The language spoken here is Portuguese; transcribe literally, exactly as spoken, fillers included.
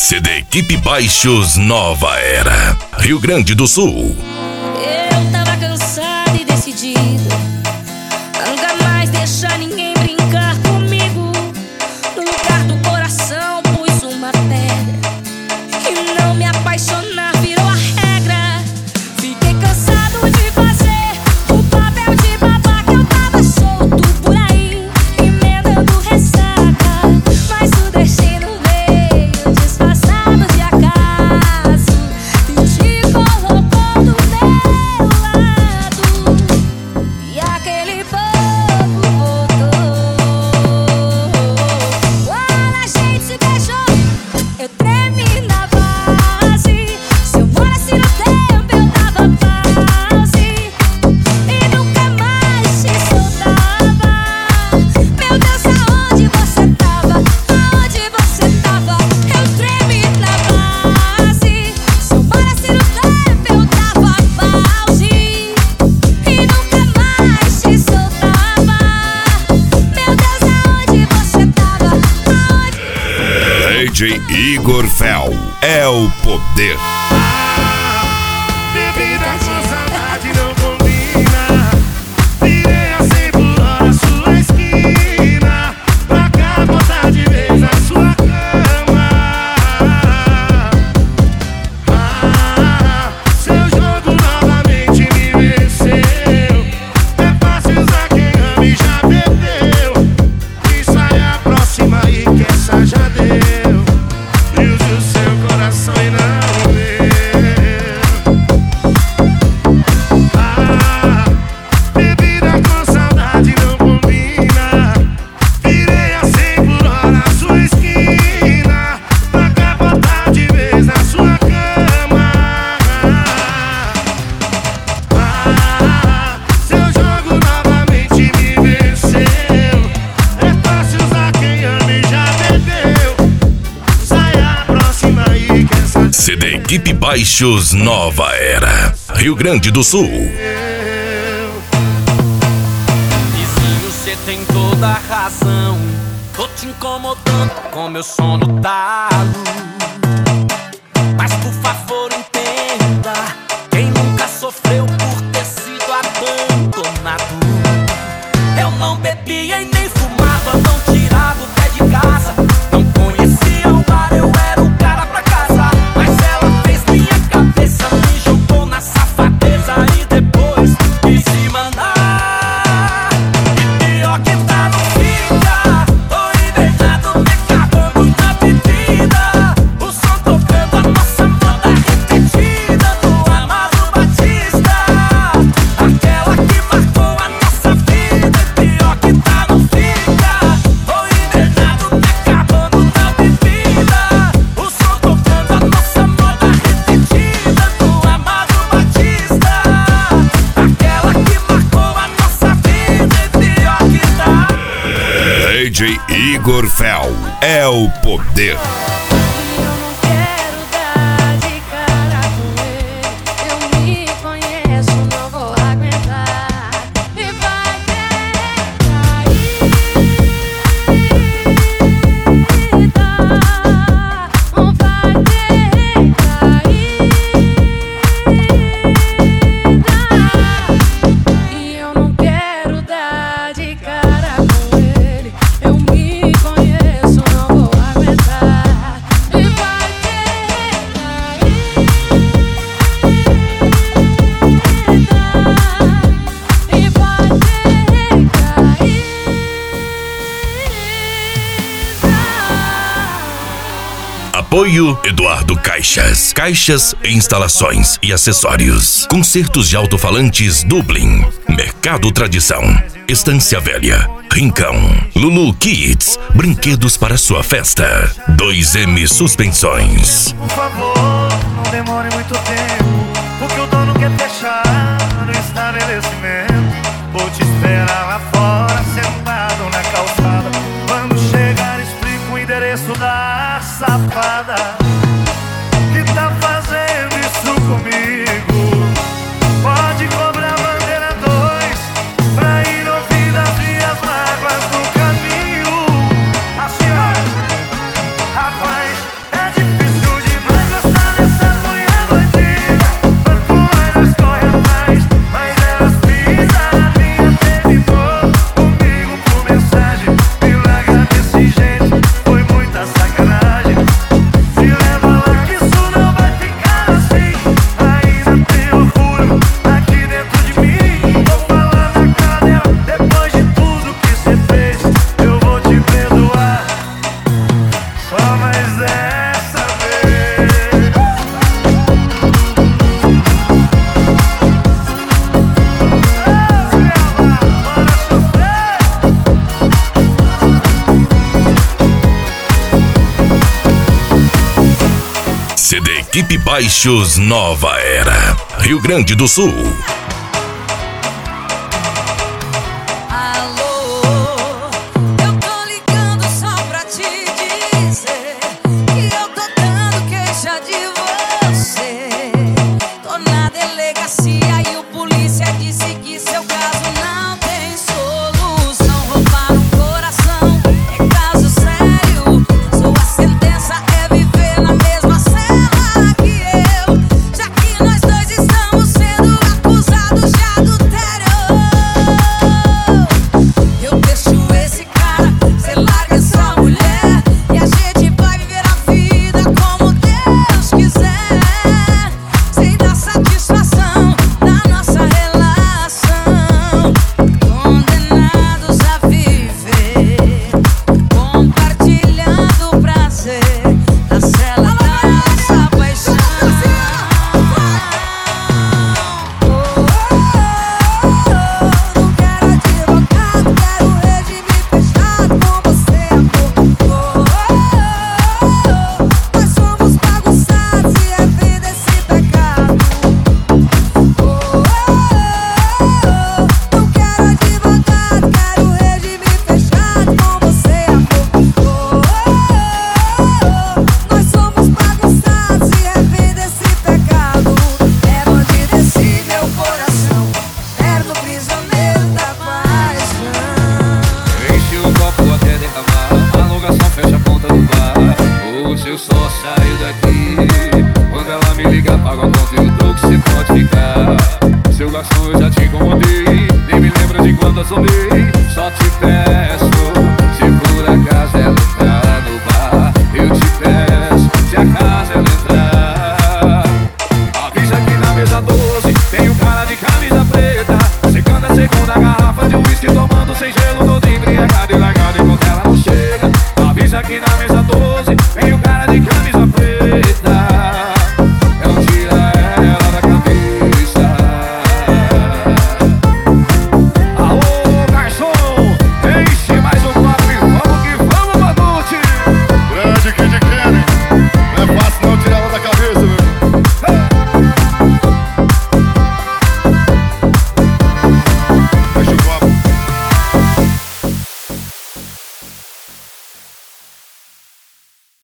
C D Equipe Baixos Nova Era, Rio Grande do Sul. Eu tava cansada e decidida a nunca mais deixar ninguém brincar comigo. No lugar do coração pus uma pedra e não me apaixonar virou a regra. Fiquei cansado de fazer o papel de babaca. Eu tava solto por aí, emendando ressaca, mas o destino veio disfarçado de acaso e te colocou do meu lado. E aquele povo voltou. Quando a gente se beijou, eu tremi na base. Se eu morasse no tempo, eu dava pause e nunca mais te soltava. Meu Deus, aonde você tava? Aonde você tava? Eu tremi na base. Se eu morasse no tempo, eu dava pause e nunca mais te soltava. Meu Deus, aonde você tava? Aonde... D J Igor Fel é o poder. Bebida com saudade não combina. Virei a cem por hora sua esquina, pra cá botar de vez na sua cama. Ah, seu jogo novamente me venceu. É fácil usar quem ama e já bebeu. E sai a próxima e que essa já deu. E use o seu coração e não o meu. Ah, bebida com saudade não combina. Virei a cem por hora sua esquina, pra capotar de vez na sua cama. Ah, seu jogo novamente me venceu. É fácil usar quem ama e já bebeu. Sai a próxima e quer saber. C D Equipe Baixos Nova Era, Rio Grande do Sul. Vizinho, cê tem toda a razão. Tô te incomodando com meu sono talo. Mas por favor entenda, quem nunca sofreu por ter sido abandonado. Eu não bebia e nem fumava, não tirava o pé de casa, não conhecia o bar, eu era o cara pra casar. Mas ela fez minha cabeça, me jogou na safadeza e depois quis se mandar. E pior que tá, não fica. Tô invernado, me acabando na bebida. O som tocando, a nossa moda repetida do Amado Batista. Aquela que marcou a nossa vida. E pior que tá, não fica. Tô invernado, me acabando na bebida. O som tocando, a nossa moda repetida do Amado Batista. Aquela que marcou a nossa vida. E pior que tá. D J Igor Fel é o poder. Eu não quero dar de cara com ele. Eu me conheço, não vou aguentar. E vai querer cair. Não vai querer cair. E eu não quero dar de cara com ele. Eu me conheço, não vou aguentar. E vai querer cair. E vai querer cair. Apoio Eduardo Caixas. Caixas, instalações e acessórios. Concertos de alto-falantes Dublin. Mercado Tradição. Estância Velha. Rincão. Lulu Kids. Brinquedos para sua festa. dois M Suspensões. Por favor, não demore muito tempo, porque o dono quer fechar no estabelecimento. Vou te esperar lá fora, sentado na calçada. Quando chegar, explico o endereço da safada que tá fazendo isso comigo. Pode cobrar bandeira dois pra ir ouvir as minhas mágoas no caminho. A senhora, rapaz, é difícil. Equipe Baixos Nova Era, Rio Grande do Sul. Aqui na mesa